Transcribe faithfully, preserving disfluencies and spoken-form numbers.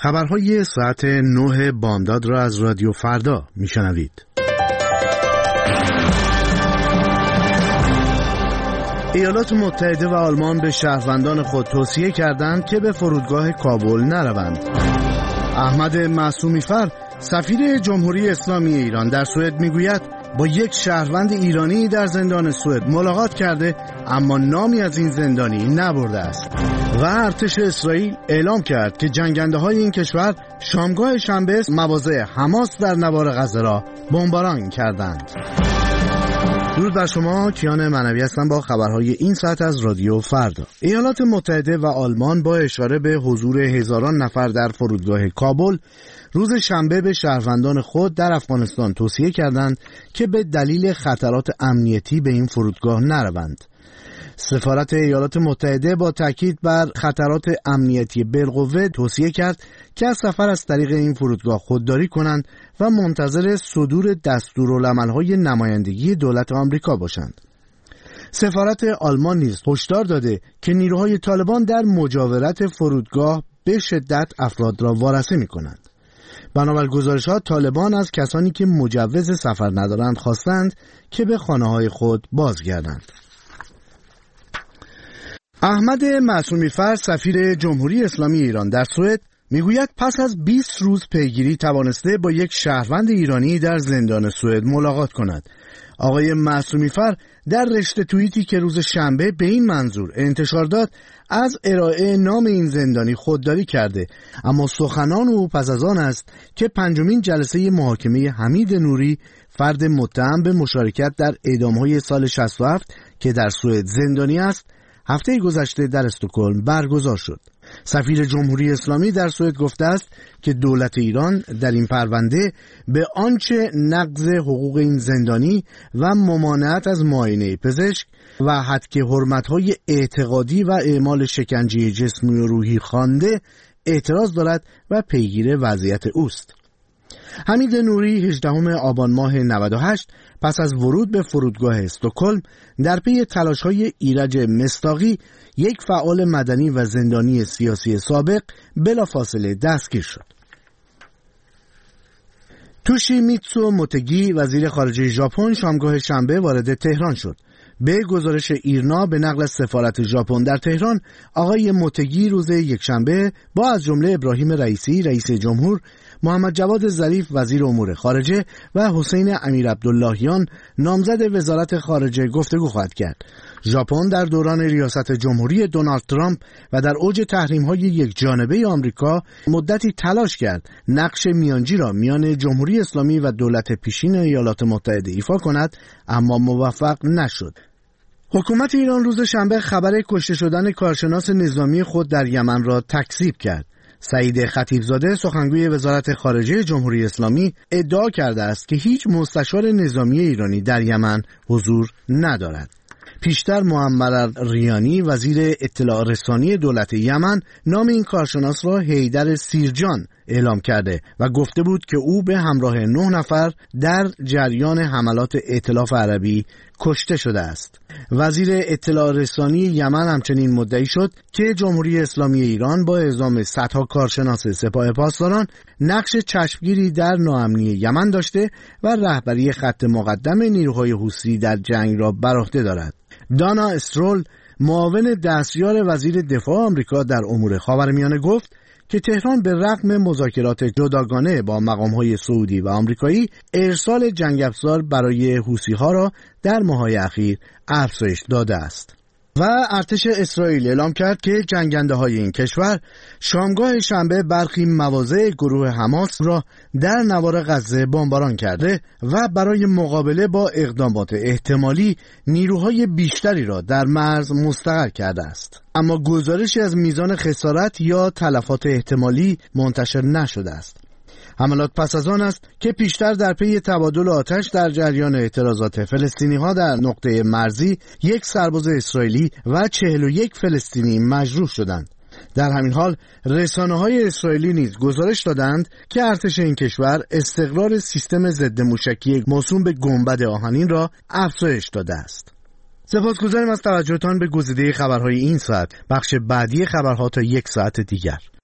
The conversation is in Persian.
خبرهای ساعت نه بامداد را از رادیو فردا میشنوید. ایالات متحده و آلمان به شهروندان خود توصیه کردند که به فرودگاه کابل نروند. احمد معصومی‌فر سفیر جمهوری اسلامی ایران در سوئد میگوید با یک شهروند ایرانی در زندان سوئد ملاقات کرده اما نامی از این زندانی نبرده است. و ارتش اسرائیل اعلام کرد که جنگنده های این کشور شامگاه شنبه مواضع حماس در نوار غزه را بمباران کردند. درود بر شما، کیان معنوی هستم با خبرهای این ساعت از رادیو فردا. ایالات متحده و آلمان با اشاره به حضور هزاران نفر در فرودگاه کابل روز شنبه به شهروندان خود در افغانستان توصیه کردند که به دلیل خطرات امنیتی به این فرودگاه نروند. سفارت ایالات متحده با تاکید بر خطرات امنیتی بالقوه توصیه کرد که از سفر از طریق این فرودگاه خودداری کنند و منتظر صدور دستورالعمل‌های نمایندگی دولت آمریکا باشند. سفارت آلمان نیز هشدار داده که نیروهای طالبان در مجاورت فرودگاه به شدت افراد را وارسه می‌کنند. بنابر گزارش‌ها طالبان از کسانی که مجوز سفر ندارند خواستند که به خانه‌های خود بازگردند. احمد معصومی‌فر سفیر جمهوری اسلامی ایران در سوئد میگوید پس از بیست روز پیگیری توانسته با یک شهروند ایرانی در زندان سوئد ملاقات کند. آقای معصومی‌فر در رشته توییتی که روز شنبه به این منظور انتشار داد از ارائه نام این زندانی خودداری کرده، اما سخنان او پس از آن است که پنجمین جلسه محاکمه حمید نوری فرد متهم به مشارکت در اعدام‌های سال شصت و هفت که در سوئد زندانی است هفته گذشته در استکهلم برگزار شد. سفیر جمهوری اسلامی در سوئد گفته است که دولت ایران در این پرونده به آنچه نقض حقوق این زندانی و ممانعت از معاینه پزشک و حد حرمت‌های اعتقادی و اعمال شکنجه جسمی و روحی خوانده اعتراض دارد و پیگیر وضعیت اوست. حمید نوری هجدهم آبان ماه نود و هشت پس از ورود به فرودگاه استکهلم در پی تلاش‌های ایرج مصداقی یک فعال مدنی و زندانی سیاسی سابق بلافاصله دستگیر شد. توشیمیتسو موتگی وزیر خارجه ژاپن شامگاه شنبه وارد تهران شد. به گزارش ایرنا به نقل از سفارت ژاپن در تهران، آقای موتگی روز یکشنبه با از جمله ابراهیم رئیسی رئیس جمهور، محمد جواد ظریف وزیر امور خارجه و حسین امیر عبداللهیان نامزد وزارت خارجه گفتگو خواهد کرد. ژاپن در دوران ریاست جمهوری دونالد ترامپ و در اوج تحریم‌های یک جانبه آمریکا مدتی تلاش کرد نقش میانجی را میان جمهوری اسلامی و دولت پیشین ایالات متحده ایفا کند، اما موفق نشد. حکومت ایران روز شنبه خبر کشته شدن کارشناس نظامی خود در یمن را تکذیب کرد. سعید خطیبزاده سخنگوی وزارت خارجه جمهوری اسلامی ادعا کرده است که هیچ مستشار نظامی ایرانی در یمن حضور ندارد. پیشتر معمر ریانی وزیر اطلاع رسانی دولت یمن نام این کارشناس را حیدر سیرجان اعلام کرده و گفته بود که او به همراه نه نفر در جریان حملات ائتلاف عربی کشته شده است. وزیر اطلاع رسانی یمن همچنین مدعی شد که جمهوری اسلامی ایران با اعزام صدها کارشناس سپاه پاسداران نقش چشمگیری در ناامنی یمن داشته و رهبری خط مقدم نیروهای حوثی در جنگ را بر عهده دارد. دانا استرول معاون دستیار وزیر دفاع آمریکا در امور خاورمیانه گفت که تهران به رغم مذاکرات جداگانه با مقام‌های سعودی و آمریکایی ارسال جنگ افزار برای حوثی‌ها را در ماه‌های اخیر افزایش داده است. و ارتش اسرائیل اعلام کرد که جنگنده‌های این کشور شامگاه شنبه برخی مواضع گروه حماس را در نوار غزه بمباران کرده و برای مقابله با اقدامات احتمالی نیروهای بیشتری را در مرز مستقر کرده است. اما گزارشی از میزان خسارت یا تلفات احتمالی منتشر نشده است. حملات پس از آن است که پیشتر در پی تبادل آتش در جریان اعتراضات فلسطینی‌ها در نقطه مرزی یک سرباز اسرائیلی و چهل و یک فلسطینی مجروح شدند. در همین حال رسانه‌های اسرائیلی نیز گزارش دادند که ارتش این کشور استقرار سیستم ضد موشکی موسوم به گنبد آهنین را افزایش داده است. سپاسگزاریم از توجهتان به گزیده خبرهای این ساعت. بخش بعدی خبرها تا یک ساعت دیگر.